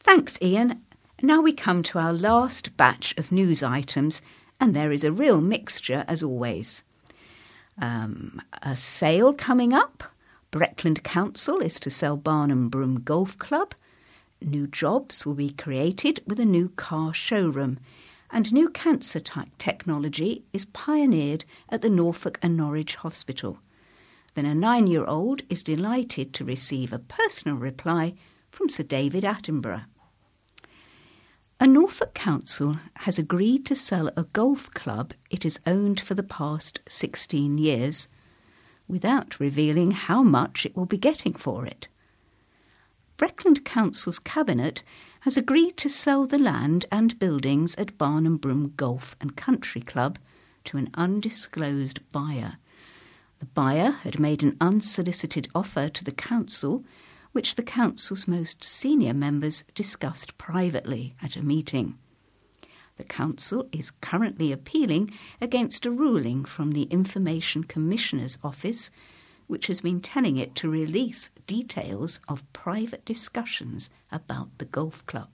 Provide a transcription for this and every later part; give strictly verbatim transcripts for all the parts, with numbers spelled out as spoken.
Thanks, Ian. Now we come to our last batch of news items, and there is a real mixture as always. Um, a sale coming up. Breckland Council is to sell Barnum Broom Golf Club. New jobs will be created with a new car showroom. And new cancer type technology is pioneered at the Norfolk and Norwich Hospital. Then a nine-year-old is delighted to receive a personal reply from Sir David Attenborough. A Norfolk council has agreed to sell a golf club it has owned for the past sixteen years, without revealing how much it will be getting for it. Breckland Council's cabinet has agreed to sell the land and buildings at Barnum Broom Golf and Country Club to an undisclosed buyer. The buyer had made an unsolicited offer to the council, which the council's most senior members discussed privately at a meeting. The council is currently appealing against a ruling from the Information Commissioner's Office, which has been telling it to release details of private discussions about the golf club.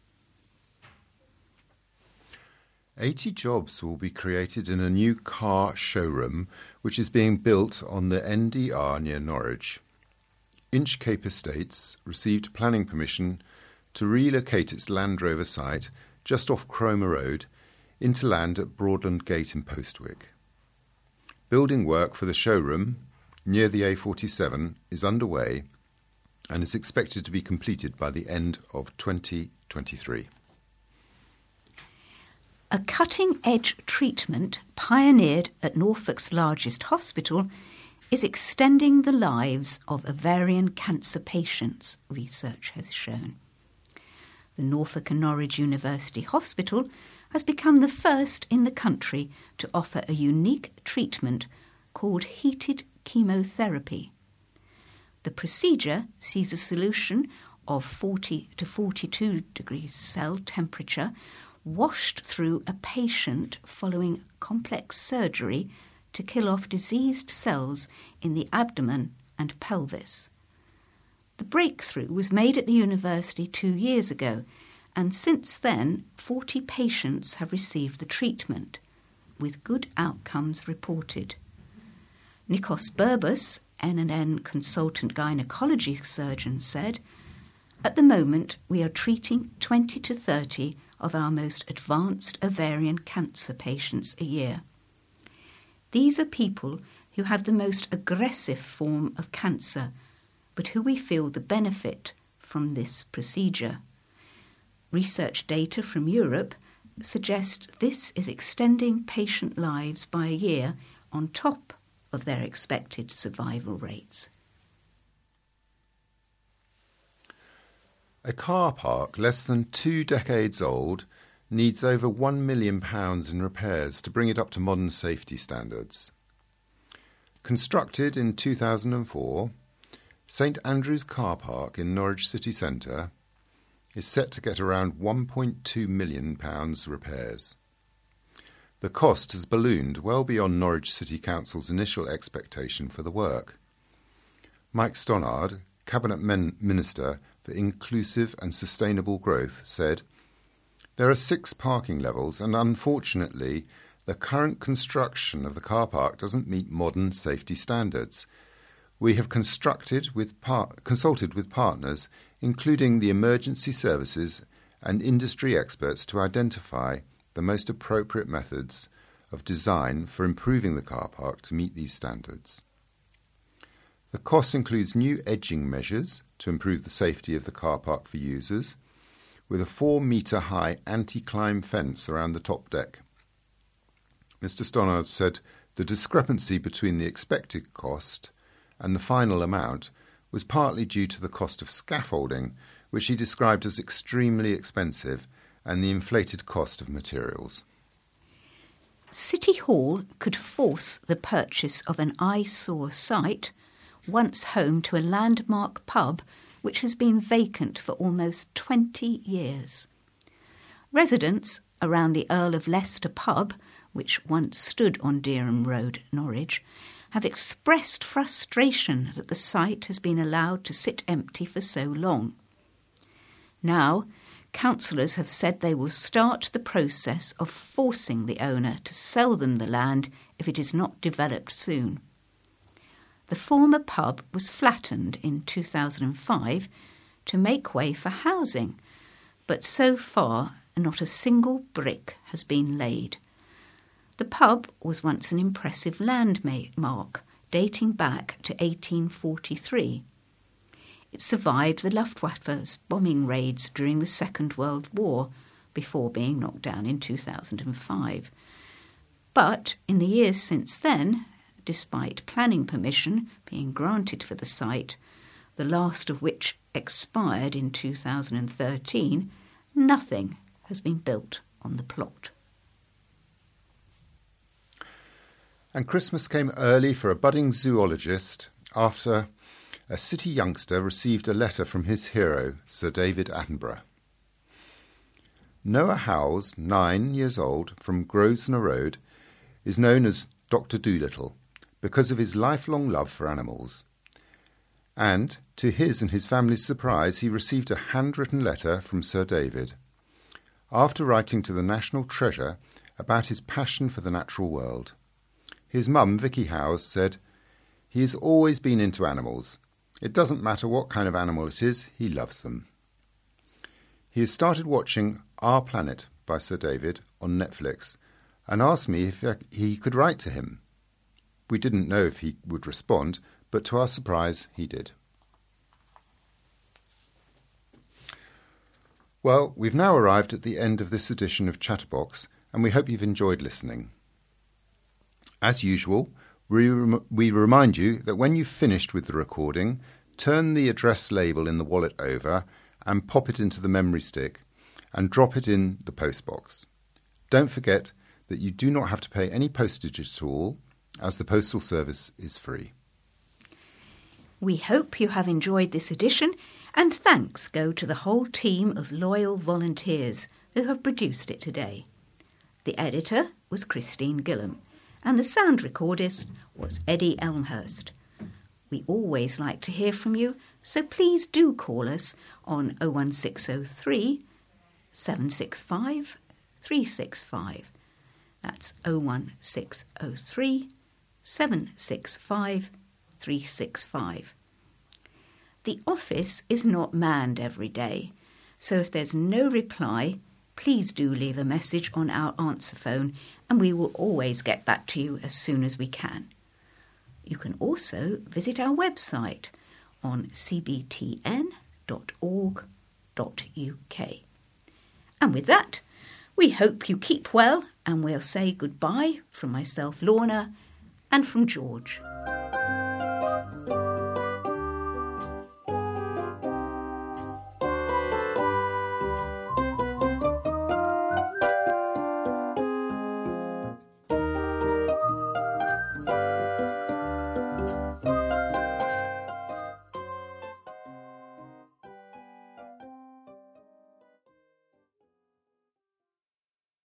eighty jobs will be created in a new car showroom, which is being built on the N D R near Norwich. Inchcape Estates received planning permission to relocate its Land Rover site just off Cromer Road into land at Broadland Gate in Postwick. Building work for the showroom near the A forty-seven is underway and is expected to be completed by the end of twenty twenty-three. A cutting-edge treatment pioneered at Norfolk's largest hospital is extending the lives of ovarian cancer patients, research has shown. The Norfolk and Norwich University Hospital has become the first in the country to offer a unique treatment called heated chemotherapy. The procedure sees a solution of forty to forty-two degrees cell temperature washed through a patient following complex surgery to kill off diseased cells in the abdomen and pelvis. The breakthrough was made at the university two years ago, and since then forty patients have received the treatment, with good outcomes reported. Nikos Burbus, N and N consultant gynecology surgeon, said, "At the moment we are treating twenty to thirty of our most advanced ovarian cancer patients a year. These are people who have the most aggressive form of cancer, but who we feel the benefit from this procedure. Research data from Europe suggest this is extending patient lives by a year on top of their expected survival rates." A car park less than two decades old needs over one million pounds in repairs to bring it up to modern safety standards. Constructed in two thousand four, St Andrew's Car Park in Norwich city centre is set to get around one point two million pounds repairs. The cost has ballooned well beyond Norwich City Council's initial expectation for the work. Mike Stonnard, Cabinet Men- Minister for Inclusive and Sustainable Growth, said, "There are six parking levels and unfortunately the current construction of the car park doesn't meet modern safety standards. We have constructed with par- consulted with partners, including the emergency services and industry experts, to identify the most appropriate methods of design for improving the car park to meet these standards. The cost includes new edging measures to improve the safety of the car park for users, with a four-metre-high anti-climb fence around the top deck." Mister Stonnard said the discrepancy between the expected cost and the final amount was partly due to the cost of scaffolding, which he described as extremely expensive, and the inflated cost of materials. City Hall could force the purchase of an eyesore site, once home to a landmark pub which has been vacant for almost twenty years. Residents around the Earl of Leicester pub, which once stood on Dereham Road, Norwich, have expressed frustration that the site has been allowed to sit empty for so long. Now, councillors have said they will start the process of forcing the owner to sell them the land if it is not developed soon. The former pub was flattened in two thousand five to make way for housing, but so far not a single brick has been laid. The pub was once an impressive landmark dating back to eighteen forty-three. It survived the Luftwaffe's bombing raids during the Second World War before being knocked down in two thousand five. But in the years since then, despite planning permission being granted for the site, the last of which expired in two thousand thirteen, nothing has been built on the plot. And Christmas came early for a budding zoologist after a city youngster received a letter from his hero, Sir David Attenborough. Noah Howes, nine years old, from Grosvenor Road, is known as Doctor Dolittle because of his lifelong love for animals. And, to his and his family's surprise, he received a handwritten letter from Sir David, after writing to the National Treasure about his passion for the natural world. His mum, Vicky Howes, said, "He has always been into animals. It doesn't matter what kind of animal it is, he loves them." He has started watching Our Planet by Sir David on Netflix and asked me if he could write to him. We didn't know if he would respond, but to our surprise, he did. Well, we've now arrived at the end of this edition of Chatterbox, and we hope you've enjoyed listening. As usual, we, rem- we remind you that when you've finished with the recording, turn the address label in the wallet over and pop it into the memory stick and drop it in the postbox. Don't forget that you do not have to pay any postage at all, as the postal service is free. We hope you have enjoyed this edition, and thanks go to the whole team of loyal volunteers who have produced it today. The editor was Christine Gillam, and the sound recordist was Eddie Elmhurst. We always like to hear from you, so please do call us on oh one six oh three, seven six five, three six five. That's oh one six oh three, seven six five, three six five. The office is not manned every day, so if there's no reply, please do leave a message on our answer phone and we will always get back to you as soon as we can. You can also visit our website on c b t n dot org dot u k. And with that, we hope you keep well, and we'll say goodbye from myself, Lorna, and from George.